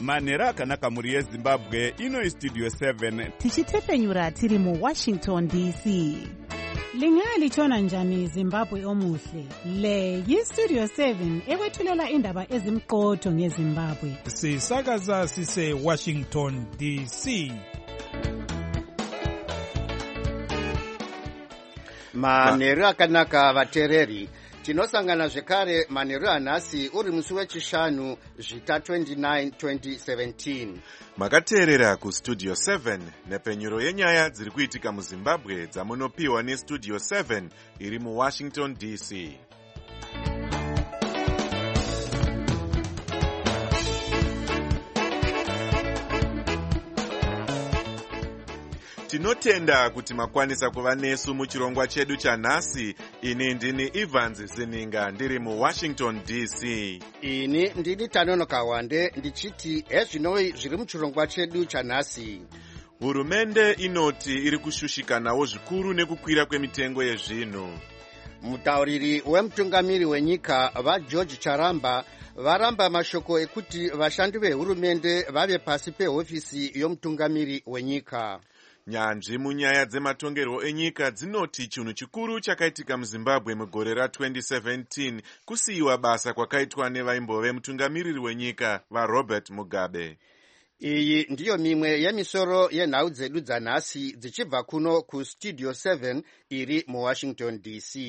manhero akanaka mhuri yezimbabwe. Ino Studio 7 tichitepenyura tiri muWashington DC. Lingalitshona njani Zimbabwe omuhle? Le yiStudio 7 ekwethulela indaba ezimqotho ngeZimbabwe. Sisakaza sise Washington DC. Manhero akanaka vatereri. Tinosangana zvekare manhero anhasi uri musi wechishanu zvita 29 2017. Makateerera kuStudio 7 nepenyuro yenyaya dziri kuitika muZimbabwe dzamunopiwa neStudio 7 iri muWashington DC. Tinotenda kuti makwanisa kuva nesu muchirongwa chedu chanhasi. Ini ndini Evans Zininga ndiri muWashington DC. Ini ndini Tanonoka Wande ndichiti ezvinoi zviri muchirongwa chedu chanhasi. Hurumende inoti iri kushushikanawo zvikuru nekukwira kwemitengo yezvinhu. Mutauriri wemutungamiri wenyika vaGeorge Charamba varamba mashoko ekuti vashandi vehurumende vave pasi pehofisi yomutungamiri wenyika. Nyanzvi munyaya dzematongerwo enyika dzinoti chinhu chikuru chakaitika muZimbabwe mugore ra2017 kusiyiwa basa kwakaitwa nevaimbove mutungamiriri wenyika vaRobert Mugabe. Iyi ndiyo mimwe yemisoro yenhau dzedu dzanhasi dzichibva kuno kuStudio 7 iri muWashington DC.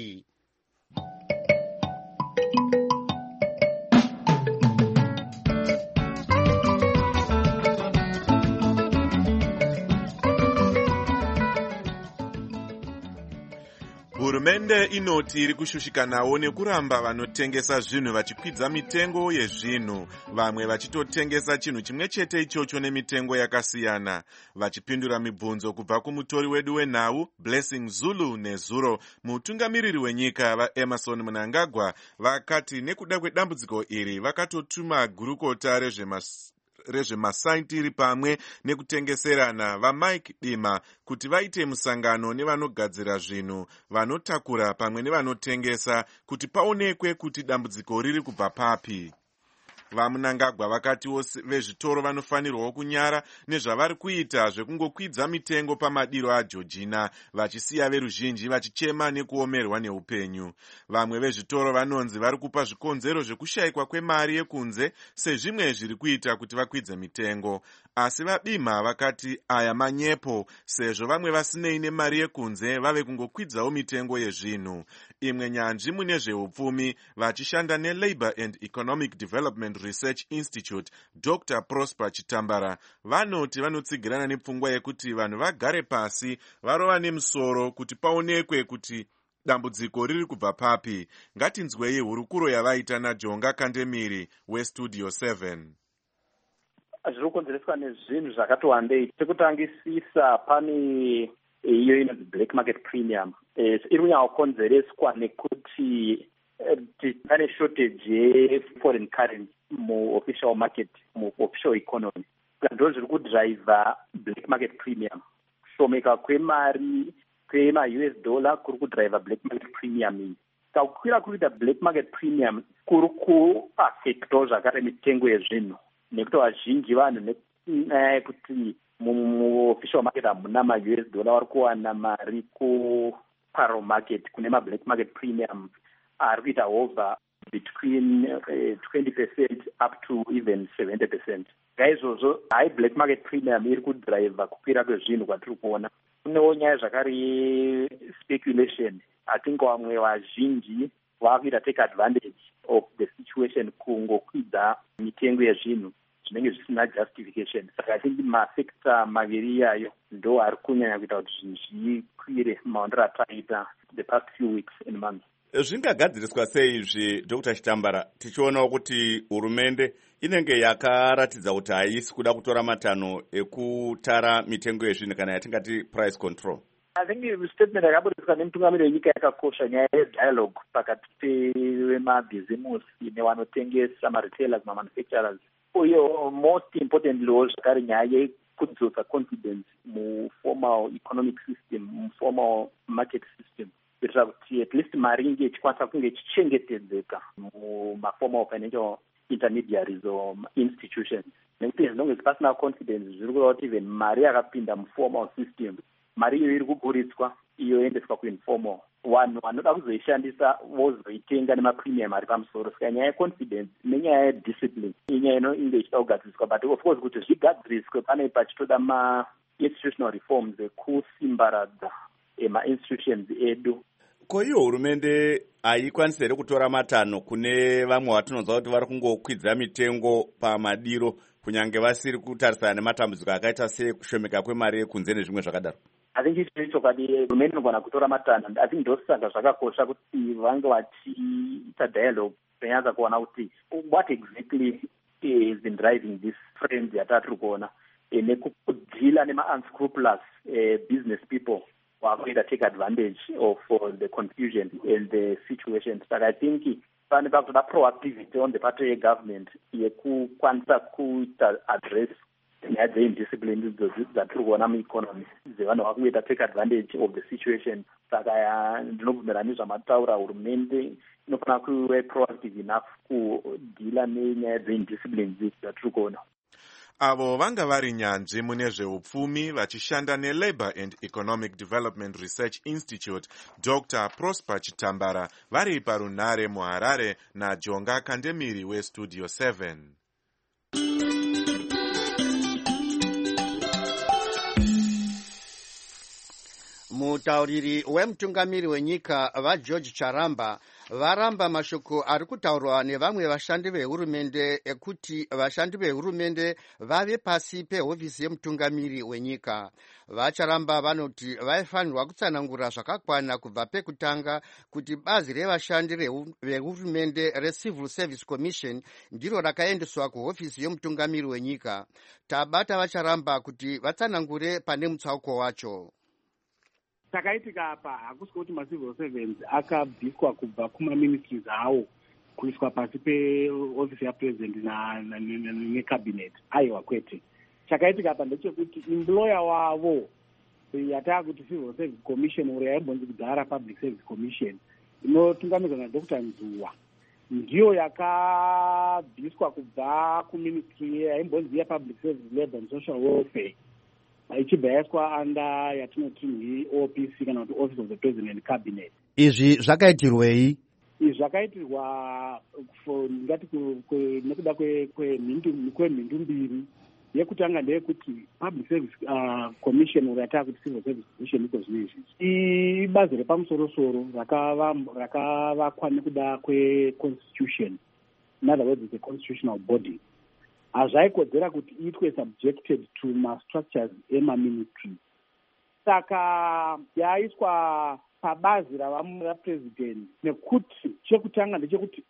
Hurumende inoti iri kushushikanawo nekuramba vanotengesa zvinhu vachikwidza mitengo yezvinhu, vamwe vachitotengesa chinhu chimwe chete ichocho nemitengo yakasiyana. Vachipindura mibvunzo kubva kumutori wedu wenhau Blessing Zulu nezuro, mutungamiriri wenyika vaEmerson Mnangagwa vakati nekuda kwedambudziko iri vakatotuma gurukota rezvemasaitiri pamwe nekutengeserana vaMike Dima kuti vaite musangano nevanogadzira zvinhu, vanotakura pamwe nevanotengesa kuti paonekwe kuti dambudziko riri kubva papi. VaMnangagwa vakatiwo vezvitoro vanofanirwawo kunyara nezvavari kuita zvekungokwidza mitengo pamadiro aJeorgina, vachisiya veruzhinji vachichema nekuomerwa neupenyu. Vamwe vezvitoro vanonzi vari kupa zvikonzero zvekushayikwa kwemari yekunze sezvimwe zviri kuita kuti vakwidze mitengo. Asi vaBima vakati aya manyepo, sezvo vamwe vasinei nemari yekunze vave kungokwidzawo mitengo yezvinhu. Imwe nyanzvi mune zveupfumi vachishanda neLabour and Economic Development Research Institute, Dr. Prosper Chitambara, vanoti vanotsigirana nepfungwa yekuti vanhu vagare pasi varova nemusoro kuti paonekwe kuti dambudziko riri kubva papi. Ngatinzwei hurukuro yavaita naJonga Kandemiri weStudio 7. Zviri kukonzereswa nezvinhu zvakati wandei. Chekutangisisa pane iyo inonzi black market premium. Iri kunyanya nekuti pane shortage yeforeign currency muofficial market, muofficial economy. Ndo zviri kudriva black market premium. Kushomeka kwemari kwema-US dollar kuri kudriva black market premium iyi. Kukwira kuita black market premium kuri kuaffectawo zvakare mitengo yezvinhu, nekuti vazhinji vanhu nekuti muofficial market hamuna ma-US dollar vari kuwana mari kuparo market kune ma-black market premium ari kuita over between 20% up to even 70%. Ngaizvozvo hai black market premium iri kudriva kukwira kwezvinhu kwatiri kuona. Kunewo nyaya zvakare speculation. I think vamwe vazhinji vakuita take advantage of the situation kungokwidza mitengo yezvinhu zvinenge zvisina justification. Saka I think masekta maviri iyayo ndo ari kunyanya kuita kuti zvinhu zvikwire maondero ataita the past few weeks and months. Zvingagadziriswa sei izvi Dr. Chitambara, tichionawo kuti hurumende inenge yakaratidza kuti haisi kuda kutora matanho ekutara mitengo yezvinhu kana yatingati price control? I think statement yakaburiswa nemutungamiriri wenyika yakakosha, nyaya yedialogue pakati pemabhizimusi nevanotengesa, maretailers, mamanufacturers. Uye most importantly zvakare nyaya yekudzosa confidence muformal economic system, muformal market system, kuitira kuti at least mari inge ichikwanisa kunge ichichengetedzeka mumaformal financial intermediaries or institutions. nekuti as long as pasina confidence zviri kureva kuti even mari yakapinda muformal system mari iyo iri kuburitswa iyo endeswa kuinformal vanhu vanoda kuzoishandisa vozoitenga nemapremium ari pamusoro saka nyaya yeconfidence nenyaya yediscipline inyaya inenge ichida kugadziriswa but of course kuti zvigadziriswe pane pachitoda ma-institutional reforms ekusimbaradza ma-institutions edu. Ko iyo hurumende haikwanisi here kutora matanho kune vamwe vatinonzwa kuti vari kungokwidza mitengo pamadiro kunyange vasiri kutarisana nematambudziko akaita sekushomeka kwemari yekunze nezvimwe zvakadaro? I think icho chokwadi hurumende inogona kutora matanho. I think ndosaka zvakakosha kuti vange vachiita dialogue vanyatsa kuona kuti what exactly has been driving this trend yatatiri kuona nekudhila nema-unscrupulous business people wakuita take advantage of the confusion and the situation. Saka I think pane pakutoda proactivity on the part yegovernment yekukwanisa kuita address nyaya dzeindiscipline dzatiri kuona mueconomy dzevanhu vakuita take advantage of the situation. Saka ndinobvumirana nezvamataura, hurumende inofanira kuve proactive enough kudhila nenyaya dzeindiscipline dzatiri kuona. Avo vanga vari nyanzvi mune zveupfumi vachishanda neLabour and Economic Development Research Institute, Dr. Prosper Chitambara, vari parunhare muHarare naJonga Kandemiri weStudio 7. Mutauriri wemutungamiri wenyika vaGeorge Charamba varamba mashoko ari kutaurwa nevamwe vashandi vehurumende ekuti vashandi vehurumende vave pasi pehofisi yemutungamiri wenyika. VaCharamba vanoti vaifanirwa kutsanangura zvakakwana kubva pekutanga kuti bazi revashandi vehurumende reCivil Service Commission ndiro rakaendeswa kuhofisi yemutungamiri wenyika. Tabata vaCharamba kuti vatsanangure pane mutsauko wacho. Takaitika apa hakusi kuti ma-civil servants akabviswa kubva kuma-ministries awo kuiswa pasi peofisi yapresident necabinet. Aiwa kwete. Chakaitika apa ndechekuti employer wavo yataa kuti civil service commission uri yaimbonzi kudhara public service commission inotungamirwa naDr. Nzuwa ndiyo yakabviswa kubva kuministry yaimbonzi yepublic service, labour and social welfare ichibva yaiswa anda yatinoti OPC kana kuti office of the president and cabinet. Izvi zvakaitirwei? Izvi zvakaitirwa ngati nekuda kwemhindu mbiri. Yekutanga ndeyekuti public service commission urataa kuti civil service commission iko zvino izvi ibazi repamusoro-soro rakavakwa nekuda kweconstitution, in other words it's a constitutional body. Hazvaikodzera kuti iitwe subjected to ma-structures ema-ministry. Saka yaiswa pabazi rapresident nekuti chekutanga ndechekuti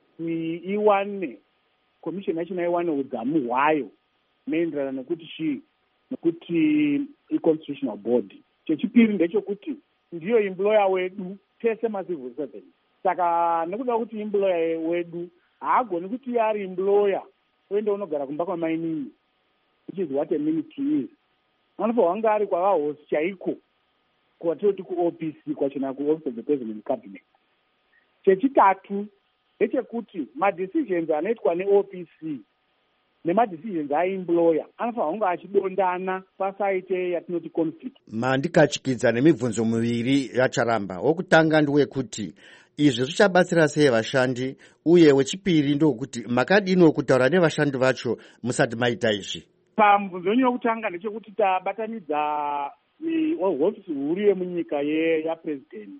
iwane commission yachona iwane udzamu hwayo maenderana nekuti i-constitutional body. Chechipiri ndechekuti ndiyo employer wedu tese ma-civil servants. Saka nekuda kuti employer wedu haagoni kuti ari employer uende unogara kumba kwamainini, which is what a ministry is. Anofanirwa wanga ari kwavahosi chaiko kwatoti kuOPC kwachona kuoffice of the president cabinet. Chechitatu ndechekuti madecisions anoitwa neOPC nemadecisions aemployer anofanirwa kunge achidondana pasaite yatinoti conflict. Mandikachikidza nemibvunzo miviri yaCharamba. Wokutanga ndewekuti izvi zvichabatsira sei vashandi, uye wechipiri ndokuti makadino kutaura nevashandi vacho musati maita izvi? Pamubvunzo wenyu wokutanga ndechekuti tabatanidza hofisi huru yemunyika yapresident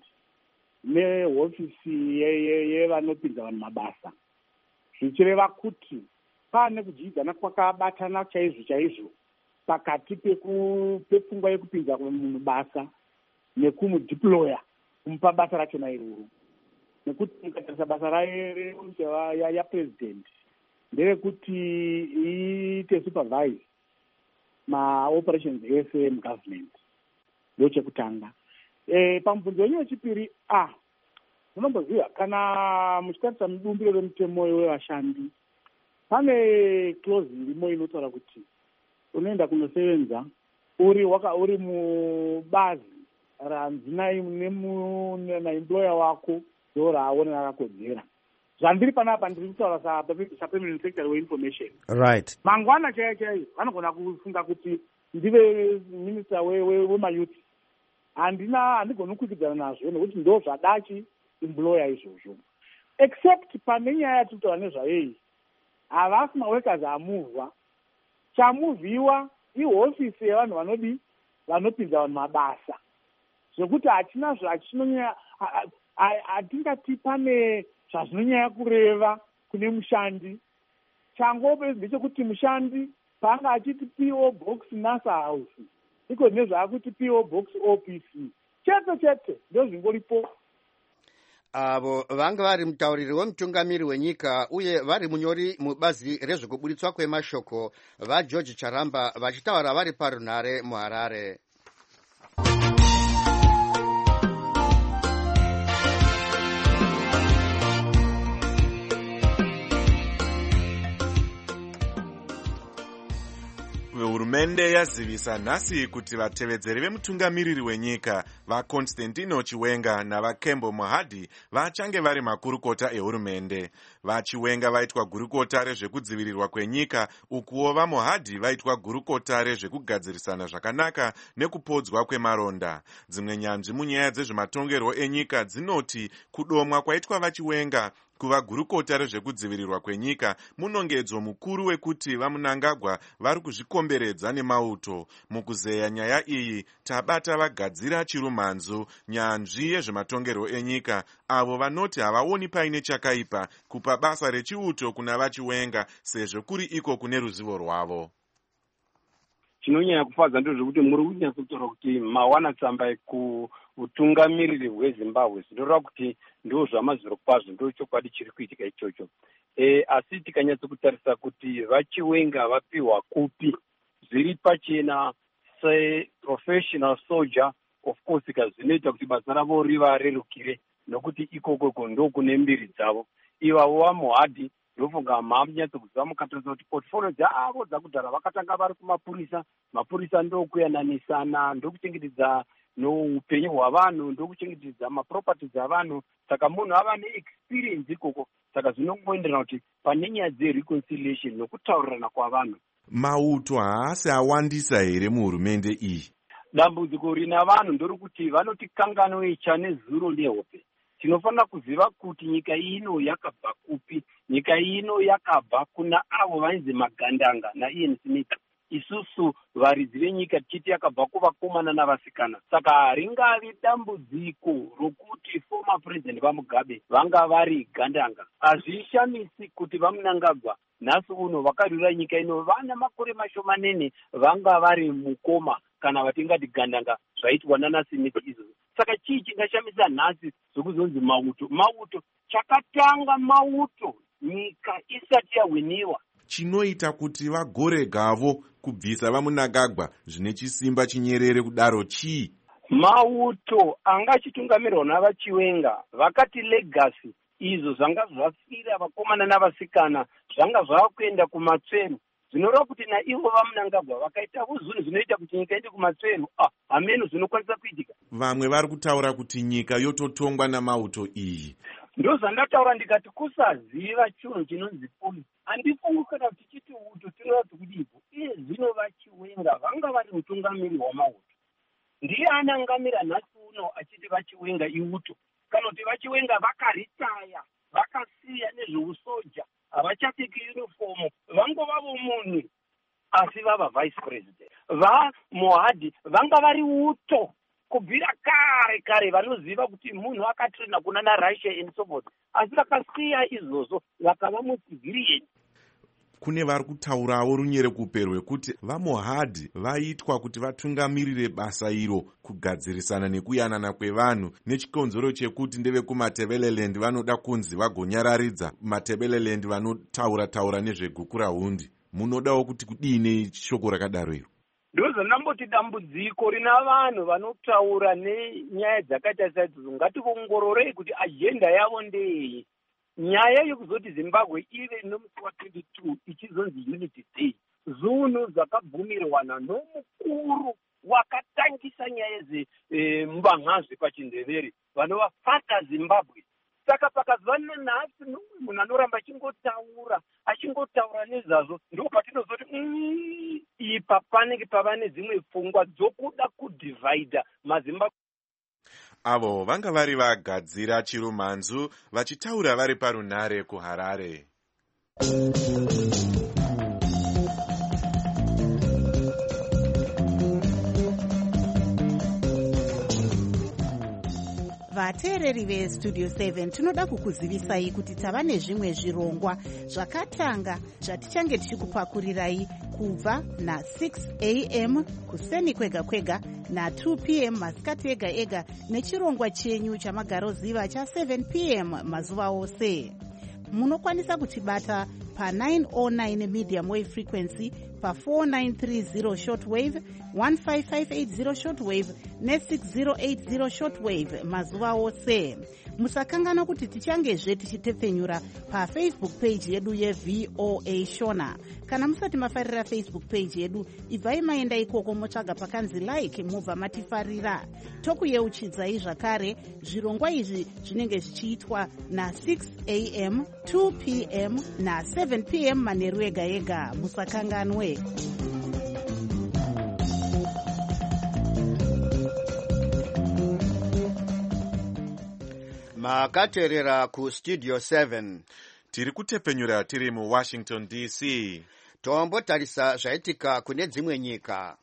nehofisi yevanopinza vanhu mabasa, zvichireva kuti pane kudyidzana kwakabatana chaizvo pakati pepfungwa yekupinza munhu basa nekumudeploya kumupa basa rachona iroro. Nekuti mukatarisa basa yapresident nderekuti iite supervise ma-operations ese mugovernment. Ndo chekutanga. Pamubvunzo wenyu wechipiri, munomboziva kana muchitarisa mudumbiro remutemo wevashandi pane clause irimo inotaura kuti unoenda kunosevenza uri mubazi ranzi naemployer wako ndo raaona rakakodzera. zvandiri panapa ndiri kutaura sapermanent secretary weinformation. Right. Mangwana chaiyo vanogona kufunga kuti ndive minista wemayouth. Handigoni kukwikwidzana nazvo nekuti ndo zvadachi employer izvozvo. Except pane nyaya yatiri kutaura nezvayo havasi maworkers amuvhwa. Chamuvhiwa ihofisi yevanhu vanopinza vanhu mabasa. Zvekuti hatingati pane zvazvinonyanya kureva kune mushandi. Changope ndechekuti mushandi paanga achiti PO box NASA house iko zvine zvaakuti PO box OPC chete ndo zvingoripo. Avo vanga vari mutauriri wemutungamiri wenyika uye vari munyori mubazi rezvekuburitswa kwemashoko vaGeorge Charamba vachitaura vari parunhare muHarare. Hurumende yazivisa nhasi kuti vatevedzeri vemutungamiriri wenyika vaConstantino Chiwenga navaKembo Mohadi vachange vari makurukota ehurumende. VaChiwenga vaitwa gurukota rezvekudzivirirwa kwenyika, ukuwo vaMohadi vaitwa gurukota rezvekugadzirisana zvakanaka nekupodzwa kwemaronda. Dzimwe nyanzvi munyaya dzezvematongerwo enyika dzinoti kudomwa kwaitwa vaChiwenga kuva gurukota rezvekudzivirirwa kwenyika munongedzo mukuru wekuti vaMnangagwa vari kuzvikomberedza nemauto. Mukuzeya nyaya iyi tabata vagadzira chirumhanzu nyanzvi yezvematongerwo enyika avo vanoti havaoni paine chakaipa kupa basa rechiuto kuna vaChiwenga sezvo kuri iko kune ruzivo rwavo. Chinonyanya kufadza ndozvekuti muri kunyatsa kutaura kuti mawana tsamba kuutungamiriri hweZimbabwe zvinoreva kuti ndo zvamazviro kwazvo ndo chokwadi chiri kuitika ichocho. Asi tikanyatsa kutarisa kuti vaChiwenga vapiwa kupi zviri pachena se-professional soldier, of course zvinoita kuti basa ravo rivarerukire nokuti ikoko ndo kune mbiri dzavo. Ivavo vaMohadi ndofunga mamunyatso kuziva mukatarisa kuti portfolio dzavo dzakudhara vakatanga vari kumapurisa. Mapurisa ndokuyananisana, ndokuchengetedza noupenyu hwavanhu, ndokuchengetedza maproperties avanhu. Saka munhu ava neexperience ikoko. Saka zvinongoenderana kuti pane nyaya dzereconciliation nokutaurirana kwavanhu. Mauto haasi awandisa here muhurumende iyi? Dambudziko rina vanhu ndori kuti vanoti kanganwecha nezuro nehope. Tinofanira kuziva kuti nyika ino yakabva kupi. Nyika ino yakabva kuna avo vainzi magandanga naIan Smith. Isusu varidzi venyika tichiti yakabva kuvakomana navasikana. Saka haringavi dambudziko rokuti former president vaMugabe vanga vari gandanga. Hazvishamisi kuti vaMnangagwa nhasi uno vakarwira nyika ino vana makore mashomanene vanga vari mukoma kana vatingati gandanga zvaitwa naSmith izvozvo. Saka chii chingashamisa nhasi zvokuzonzi mauto chakatanga mauto nyika isati yahwiniwa. Chinoita kuti vagoregavo kubvisa vaMnangagwa zvine chisimba chinyerere kudaro chii? Mauto anga achitungamirirwa navaChiwenga vakati legacy izvo zvanga zvafira vakomana navasikana zvanga zvavakuenda kumatsveru. Zvinoreva kuti naivo vaMnangagwa vakaitawo zvinhu zvinoita kuti nyika iende kumatsveru. Hameno zvinokwanisa kuitika. Vamwe vari kutaura kuti nyika yototongwa namauto iyi. Ndozvandataura ndikati kusaziva chinhu chinonzi polisi. Handifungi kana kuti chiti uto tinoratidza kuti ipo iye zvino vaChiwenga vanga vari mutungamiri wamauto. Ndiye anangamira nhasi uno achiti vaChiwenga iuto. Kana kuti vaChiwenga vakaritaya vakasiya nezveusoja havachapfeki uniform vangovavo munhu asi vava vice president. VaMohadi vanga vari uto kubvira kare vanoziva kuti munhu akatrena kuna naRussia and so forth, asi vakasiya izvozvo vakava mucivilian. Kune vari kutaurawo runyerekupe rwekuti vaMohadi vaitwa kuti vatungamirire basa iro kugadzirisana nekuyanana kwevanhu nechikonzero chekuti ndevekumatebeleland vanoda kunzi vagonyararidza matebeleland vanotaura nezvegukurahundi. Munodawo kuti kudini shoko rakadaro iro? Ndozvanamboti dambudziko rina vanhu vanotaura nenyaya dzakaita saidzodzo. Ngationgororei kuti ajenda yavo ndei. Nyaya yekuzoti Zimbabwe ive nomusi wa22 ichizonzi Unity Day, zunhu zvakabvumirwana nomukuru wakatangisa nyaya dzembanhazve pachindevere vanova Fata Zimbabwe. saka pakazova nanhasi munhu anoramba achingotaura nezvazvo, ndo patinozoti ipa panenge pava nedzimwe pfungwa dzokuda kudhivhaidha mazimbabwe. Avo vanga vari vagadzira chirumhanzu vachitaura vari parunhare kuHarare. vateereri vestudio 7 tinoda kukuzivisai kuti tava nezvimwe zvirongwa zvakatanga zvatichange tichikupakurirai kubva na6 am kuseni kwega kwega na2 pm masikati ega ega nechirongwa chenyu chamagaroziva cha7 pm mazuva ose. Munokwanisa kutibata pa909 medium wave frequency, pa4930 shortwave, 15580 shortwave ne6080 shortwave mazuva ose. Musakangana kuti tichangezve tichitepfenyura pafacebook page yedu yeVOA Shona. Kana musati mafarira Facebook page yedu, ibvai maenda ikoko motsvaga pakanzi like mubva matifarira. Tokuyeuchidzai zvakare zvirongwa izvi zvinenge zvichiitwa na6 am, 2 pm na7 pm manheru ega ega. Musakanganwe. makateerera kustudio 7 tiri kutepfenyura tiri muWashington DC. tombotarisa zvaitika kune dzimwe nyika.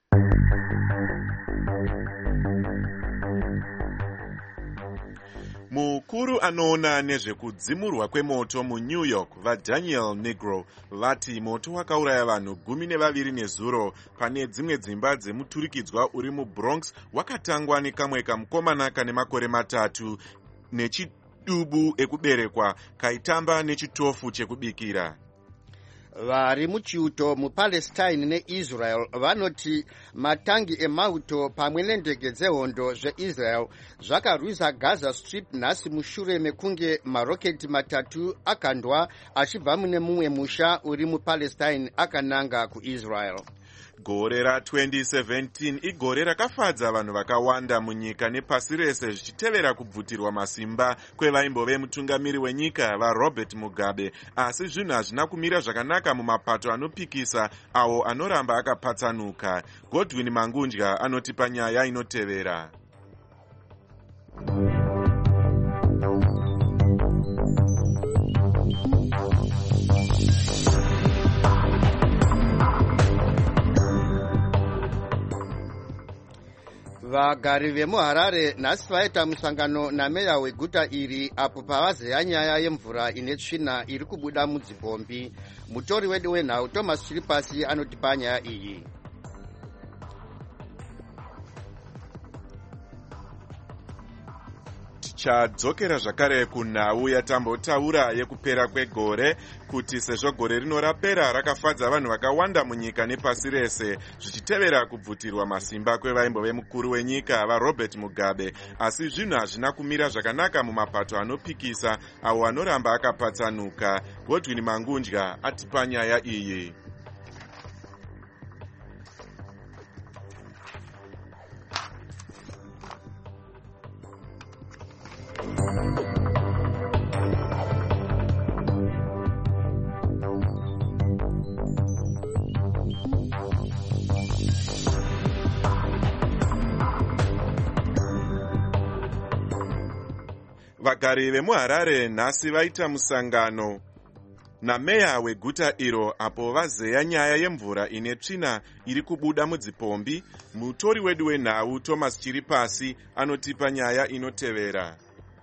Mukuru anoona nezvekudzimurwa kwemoto muNew York vaDaniel Negro vati moto wakauraya vanhu 12 nezuro pane dzimwe dzimba dzemuturikidzwa uri muBronx wakatangwa nekamwe kamukomana kane makore 3 nechidubu ekuberekwa kaitamba nechitofu chekubikira. Vari muchiuto muPalestine neIsrael vanoti matangi emauto pamwe nendege dzehondo zveIsrael zvakarwisa Gaza Strip nhasi mushure mekunge maroketi 3 akandwa achibva mune mumwe musha uri muPalestine akananga kuIsrael. Gore ra2017 igore rakafadza vanhu vakawanda munyika nepasi rese zvichitevera kubvutirwa masimba kwevaimbove mutungamiri wenyika vaRobert Mugabe, asi zvinhu hazvina kumira zvakanaka mumapato anopikisa awo anoramba akapatsanuka. Godwin Mangundya anotipa nyaya inotevera. Vagari vemuHarare nhasi vaita musangano nameya weguta iri apo pavazeya nyaya yemvura ine tsvina iri kubuda mudzipombi. Mutori wedu wenhau Thomas Chiripasi anotipa nyaya iyi. Tichadzokera zvakare kunhau yatambotaura yekupera kwegore kuti sezvo gore rino rapera rakafadza vanhu vakawanda munyika nepasi rese zvichitevera kubvutirwa masimba kwevaimbove mukuru wenyika vaRobert Mugabe, asi zvinhu hazvina kumira zvakanaka mumapato anopikisa awo anoramba akapatsanuka. Godwin Mangundya atipa nyaya iyi. Vagari vemuHarare nhasi vaita musangano nameya weguta iro apo vazeya nyaya yemvura ine tsvina iri kubuda mudzipombi. Mutori wedu wenhau Thomas Chiripasi anotipa nyaya inotevera.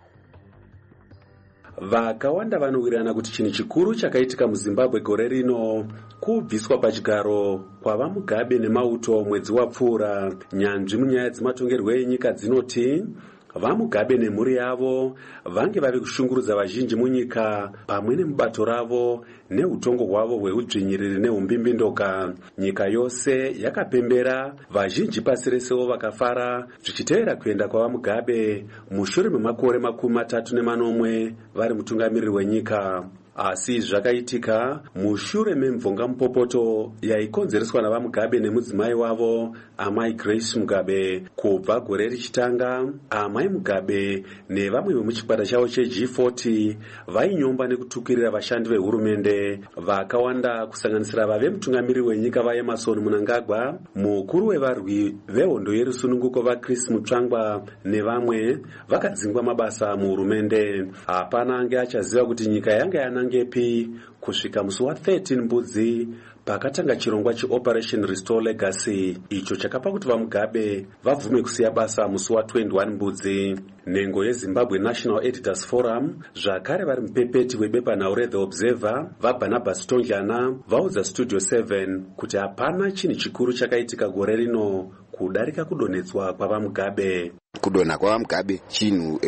Vakawanda vanowirirana kuti chinhu chikuru chakaitika muZimbabwe gore rino kubviswa pachigaro kwava Mugabe nemauto mwedzi wapfuura. Nyanzvi munyaya dzematongerwo enyika dzinoti vaMugabe nemhuri yavo vange vavi kushungurudza vazhinji munyika pamwe nemubato ravo neutongo hwavo hweudzvinyiriri nehumbimbindoka. Nyika yose yakapembera, vazhinji pasi resewo vakafara zvichitevera kuenda kwavaMugabe mushure memakore 34 vari mutungamiriri wenyika. asi zvakaitika mushure memvonga mupopoto yaikonzereswa navamugabe nemudzimai wavo amai Grace Mugabe. Kubva gore richitanga, amai Mugabe nevamwe vemuchikwata chavo cheG40 vainyomba nekutukirira vashandi vehurumende vakawanda kusanganisira vave mutungamiri wenyika vaEmmerson Mnangagwa, mukuru wevarwi vehondo yerusununguko vaChris Mutsvangwa nevamwe vakadzingwa mabasa muhurumende. Hapana ange achaziva kuti nyika yanga yanangepi kusvika musi wa13 Mbudzi pakatanga chirongwa cheOperation Restore Legacy, icho chakapa kuti vamugabe vabvume kusiya basa musi wa21 Mbudzi. Nhengo yeZimbabwe National Editors Forum zvakare vari mupepeti webepanhau reThe Observer vaBarnabas Tonjana vaudza Studio 7 kuti hapana chinhu chikuru chakaitika gore rino kudarika kudonhedzwa kwavamugabe. Kudonha kwavamugabe chinhu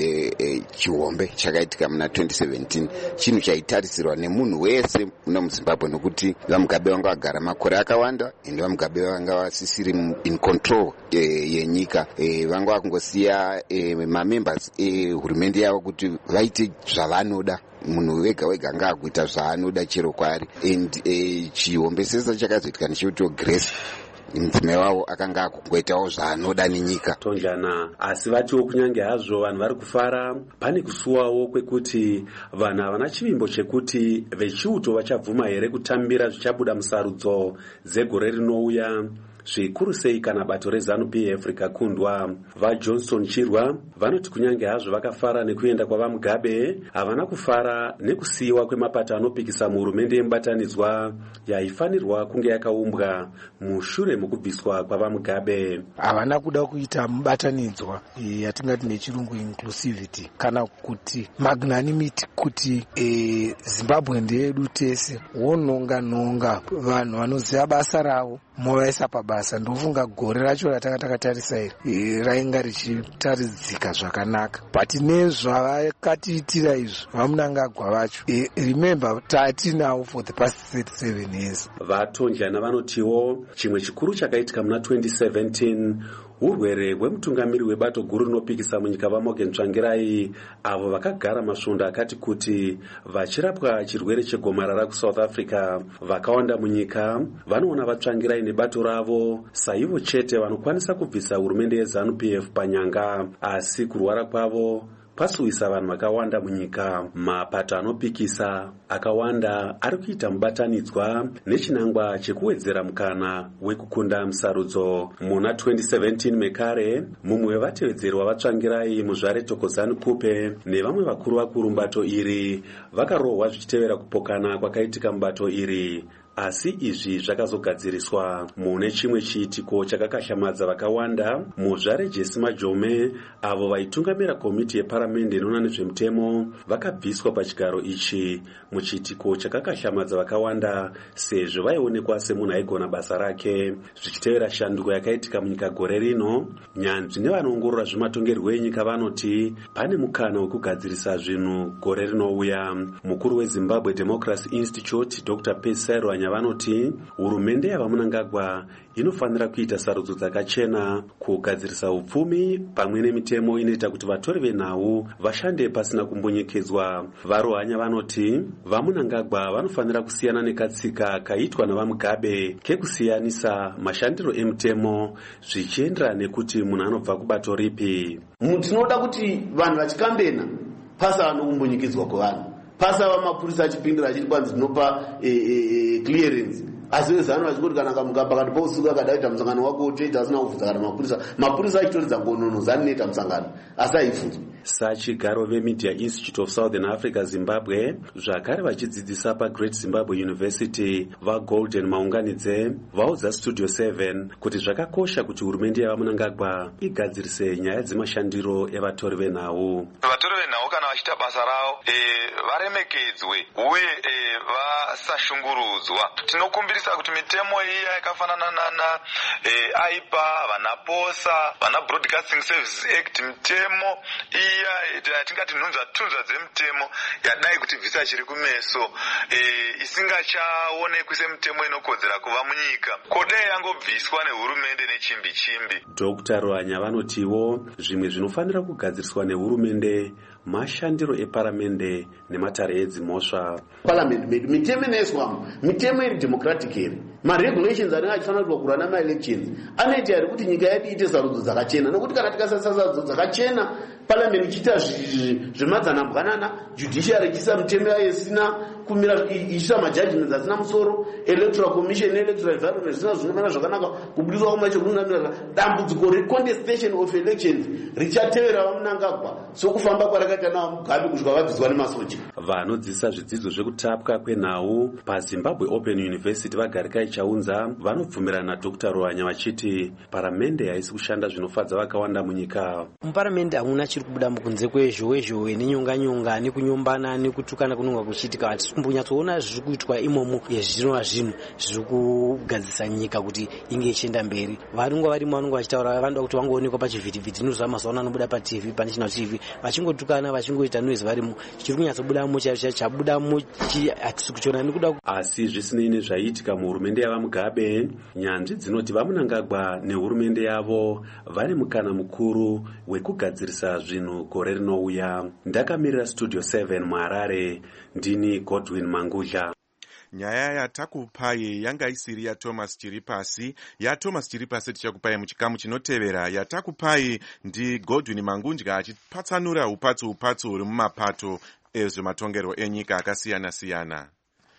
chihombe chakaitika muna 2017, chinhu chaitarisirwa nemunhu wese muna muZimbabwe, nokuti vamugabe vanga vagara makore akawanda ende vamugabe vanga vasisiri in control yenyika. Vanga vakungosiya mamembers ehurumende yavo kuti vaite zvavanoda. Munhu wega wega anga akuita zvaanoda chero kwari. And chihombe sesa chakazoitika nechekuti Grace mudzimai wavo akanga akungoitawo zvaanoda nenyika. Tonjana asi vatiwo kunyange hazvo vanhu vari kufara, pane kusuwawo kwekuti vanhu havana chivimbo chekuti vechiuto vachabvuma here kutambira zvichabuda musarudzo dzegore rinouya, zvikuru sei kana bato reZANU-PF rikakundwa. VaJohnston Chirwa vanoti kunyange hazvo vakafara nekuenda kwavamugabe, havana kufara nekusiyiwa kwemapato anopikisa muhurumende yemubatanidzwa yaifanirwa kunge yakaumbwa mushure mokubviswa kwavamugabe. Havana kuda kuita mubatanidzwa yatingati nechirungu inclusivity kana kuti magnanimity, kuti Zimbabwe ndeyedu tese, wononga vanhu vanoziva basa ravo movaisa pabasa. Ndofunga gore racho ratakatatarisa iri rainga richitaridzika zvakanaka, but nezvavakatiitira izvo vaMnangagwa vacho, remember tatinawo for the past 37 years. Vatonjana vanotiwo chimwe chikuru chakaitika muna 2017 urwere hwemutungamiri webato guru rinopikisa munyika vaMorgan Tsvangirai, avo vakagara masvondo akati kuti vachirapwa chirwere chegomarara kuSouth Africa. Vakawanda munyika vanoona vaTsvangirai nebato ravo saivo chete vanokwanisa kubvisa hurumende yeZANU-PF panyanga, asi kurwara kwavo pasuwisa vanhu vakawanda munyika. Mapato anopikisa akawanda ari kuita mubatanidzwa nechinangwa chekuwedzera mukana wekukunda musarudzo. Muna 2017 mekare, mumwe wevatevedzeri wavaTsvangirai muzvare Thokozani Kupe nevamwe vakuru mubato iri vakarohwa zvichitevera kupokana kwakaitika mubato iri. Asi izvi zvakazogadziriswa mune chimwe chiitiko chakakashamadza vakawanda. Muzvare Jesse Majome avo vaitungamira komiti yeparamende inoona nezvemutemo vakabviswa pachigaro ichi muchiitiko chakakashamadza vakawanda sezvo vaionekwa semunhu aigona basa rake. Zvichitevera shanduko yakaitika munyika gore rino, nyanzvi nevanoongorora zvematongerwo enyika vanoti pane mukana wekugadzirisa zvinhu gore rinouya. Mukuru weZimbabwe Democracy Institute Dr. Pesero vanoti hurumende yavaMnangagwa inofanira kuita sarudzo dzakachena, kugadzirisa upfumi pamwe nemitemo inoita kuti vatori venhau vashande pasina kumbonyekedzwa. Varohanya vanoti vaMnangagwa vanofanira kusiyana nekatsika kaitwa navamugabe kekusiyanisa mashandiro emutemo zvichienderana nekuti munhu anobva kubato ripi. Tinoda kuti vanhu vachikambena pasava nokumbonyekedzwa kwevanhu, pasava mapurisa achipindira achiti kwanzi tinopa clearance, asi vezano vachikuti kana kamugabe pakati pousiku akadaita musangano wako utoita asina kubvunza kana mapurisa achitoridza ngonono zani noita musangano asi haibvunzwi. Sachigaro veMedia Institute of Southern Africa Zimbabwe zvakare vachidzidzisa paGreat Zimbabwe University vaGolden Maunganidze vaudza Studio 7 kuti zvakakosha kuti hurumende yavaMnangagwa igadzirise nyaya dzemashandiro evatori venhau. Vatori venhau kana vachiita basa ravo varemekedzwe uye vasashungurudzwa. Tinokumbira vanotarisa kuti mitemo iya yakafanana aipa vanaposa vana Broadcasting Services Act, mitemo iya yatingati nhunzva dzemitemo yadai kuti bvisa chiri kumeso isingachaonekwi semitemo inokodzera kuva munyika, kodai yangobviswa nehurumende nechimbi-chimbi. Dr. Rwanya vanotiwo zvimwe zvinofanira kugadziriswa nehurumende mashandiro eparamende nematare edzimosva. Parliament mitemo inoiswamo mitemo iri democratic here, maregulations anenge achifanira kurwa namaelections anoita here kuti nyika yedu iite sarudzo dzakachena, nokuti kana tikasasa sarudzo dzakachena parliament ichiita zvemadzanambwanana, judiciary ichiisa mitemo yayo isina kumira, ichiisa majudgments asina musoro, electoral commission electoral environment zvisina zvinomira zvakanaka, kubudiswa kwemachekunamira dambudziko recontestation of elections richatevera Mnangagwa sokufamba kwarakaita nawo Mugabe kusvika vabviswa nemasoja. Vanodzidzisa zvidzidzo zvekutapwa kwenhau paZimbabwe Open University vaGarikai Chaunza vanobvumirana naDr. Rwanya vachiti paramende haisi kushanda zvinofadza vakawanda munyika. Muparamende hamuna chiri kubuda mukunze kwezhowe nenyonga nekunyombana nekutukana kunonga kuchitika. Hatisi kumbonyatsoona zviri kuitwa imomo yezvino zviri kugadzisa nyika kuti inge ichienda mberi. Vanonga varimo vanonga vachitaura vanoda kuti vangoonekwa pachivhitivhiti nozva mazuva anobuda paTV paNational TV vachingotukana vachingoita noise varimo, chiri kunyatsobudamo chabudamo hatisi kuchiona nekuda. Asi zvisinei nezvaiitika muhurumende yava Mugabe, nyanzvi dzinoti vaMnangagwa nehurumende yavo vane mukana mukuru wekugadzirisa zvinhu gore rinouya. Ndakamirira Studio 7 muHarare, ndini Godwin Mangudla. Nyaya yatakupai yanga isiri yaThomas Chiripasi. YaThomas Chiripasi tichakupai muchikamu chinotevera. Yatakupai ndi Godwin Mangudla achipatsanura upatso huri mumapato ezvematongerwo enyika akasiyana-siyana.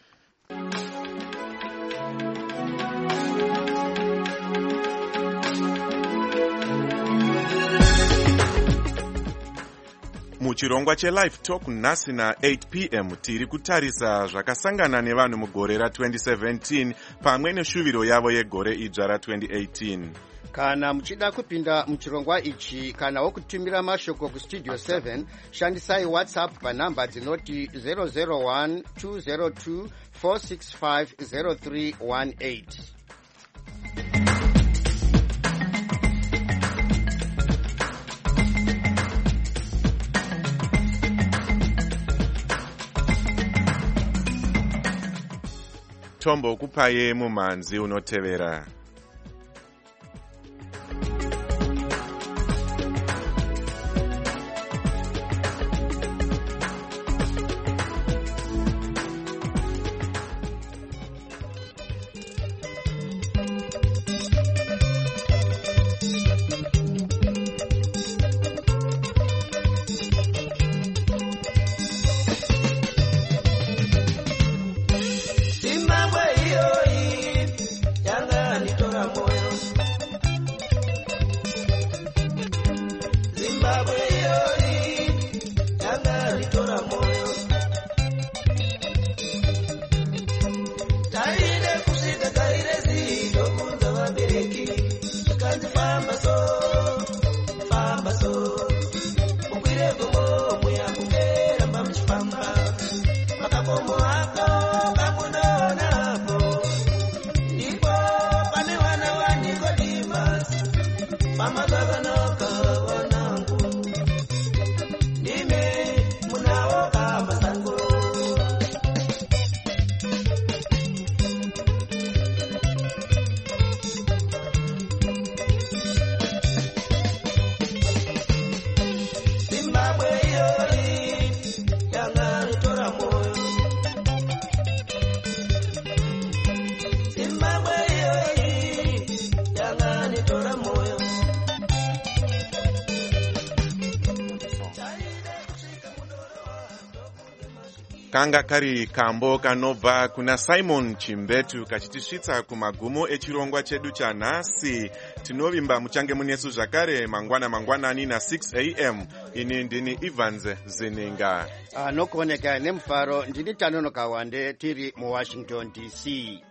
Muchirongwa cheLive Talk nhasi na8 p.m. tiri kutarisa zvakasangana nevanhu mugore ra2017 pamwe neshuviro yavo yegore idzva ra2018. Kana muchida kupinda muchirongwa ichi kana wokutumira mashoko kustudio 7 shandisai WhatsApp panhamba dzinoti 001 202 465 0318. Tombo kupaye mumhanzi unotevera. Kanga kari kambo kanobva kuna Simon Chimbetu kachitisvitsa kumagumo echirongwa chedu chanhasi. Tinovimba muchange munesu zvakare mangwanani na 6 a.m. Ini ndini Evans Zenenga. Nokuoneka nemufaro ndini Tanono Kawande tiri muWashington DC.